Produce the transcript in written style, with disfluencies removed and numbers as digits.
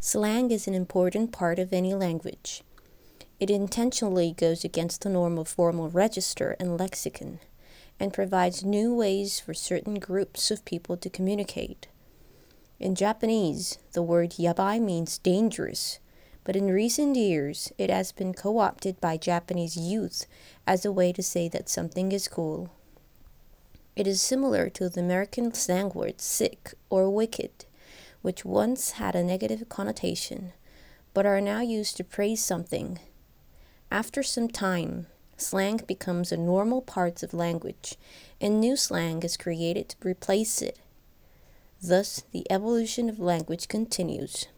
Slang is an important part of any language. It intentionally goes against the norm of formal register and lexicon, and provides new ways for certain groups of people to communicate. In Japanese, the word yabai means dangerous, but in recent years it has been co-opted by Japanese youth as a way to say that something is cool. It is similar to the American slang word sick or wicked, which once had a negative connotation, but are now used to praise something. After some time, slang becomes a normal part of language, and new slang is created to replace it. Thus, the evolution of language continues.